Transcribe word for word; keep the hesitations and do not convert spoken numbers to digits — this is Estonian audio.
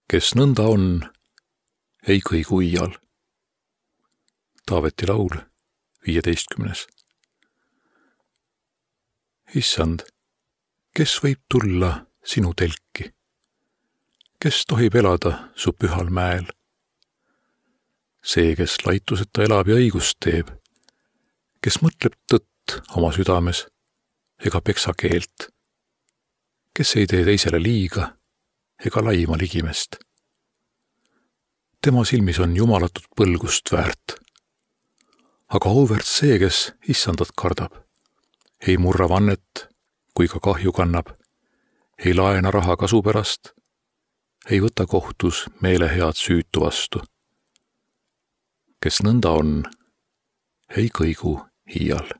kes nõnda on, ei kõigu iial. Taaveti laul, viieteistkümnes. Issand, kes võib tulla sinu telki? Kes tohib elada su pühal mäel? See, kes laituseta elab ja õigust teeb, kes mõtleb tõtt oma südames ega peksa keelt, kes ei tee teisele liiga ega laima ligimest. Tema silmis on jumalatut põlgust väärt. Aga auväärt see, kes issandat kardab, ei murra vannet, kui ka kahju kannab, ei laena raha kasu pärast, ei võta kohtus meelehead süütu vastu. Kes nõnda on, ei kõigu iial.